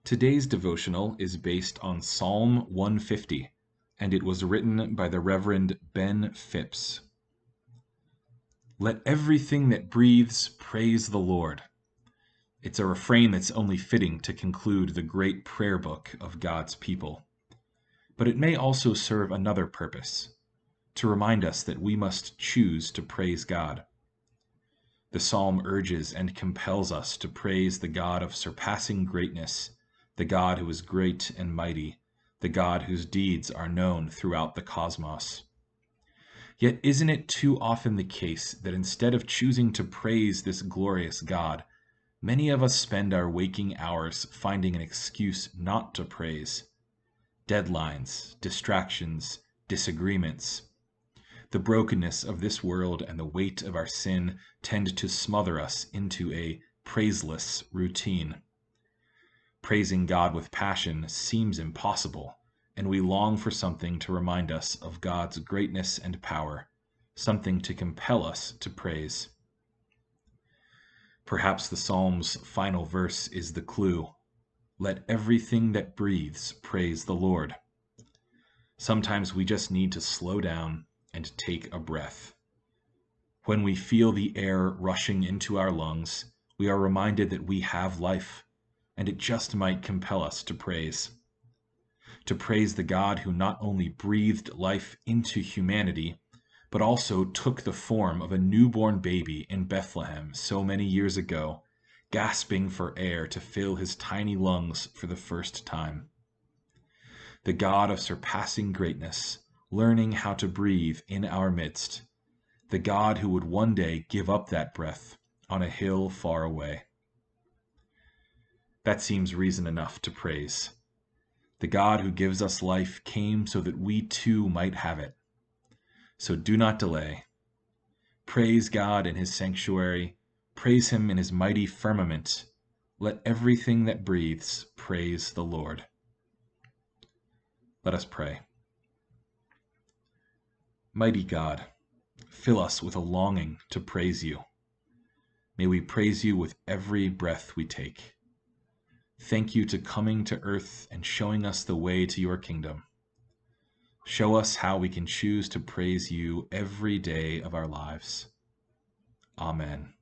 Today's devotional is based on Psalm 150, and it was written by the Reverend Ben Phipps. Let everything that breathes praise the Lord. It's a refrain that's only fitting to conclude the great prayer book of God's people. But it may also serve another purpose, to remind us that we must choose to praise God. The psalm urges and compels us to praise the God of surpassing greatness, the God who is great and mighty, the God whose deeds are known throughout the cosmos. Yet isn't it too often the case that instead of choosing to praise this glorious God, many of us spend our waking hours finding an excuse not to praise? Deadlines, distractions, disagreements. The brokenness of this world and the weight of our sin tend to smother us into a praiseless routine. Praising God with passion seems impossible, and we long for something to remind us of God's greatness and power, something to compel us to praise. Perhaps the psalm's final verse is the clue. Let everything that breathes praise the Lord. Sometimes we just need to slow down and take a breath. When we feel the air rushing into our lungs, we are reminded that we have life, and it just might compel us to praise. To praise the God who not only breathed life into humanity, but also took the form of a newborn baby in Bethlehem so many years ago, gasping for air to fill his tiny lungs for the first time. The God of surpassing greatness, learning how to breathe in our midst, the God who would one day give up that breath on a hill far away. That seems reason enough to praise. The God who gives us life came so that we too might have it. So do not delay. Praise God in his sanctuary. Praise him in his mighty firmament. Let everything that breathes praise the Lord. Let us pray. Mighty God, fill us with a longing to praise you. May we praise you with every breath we take. Thank you to coming to earth and showing us the way to your kingdom. Show us how we can choose to praise you every day of our lives. Amen.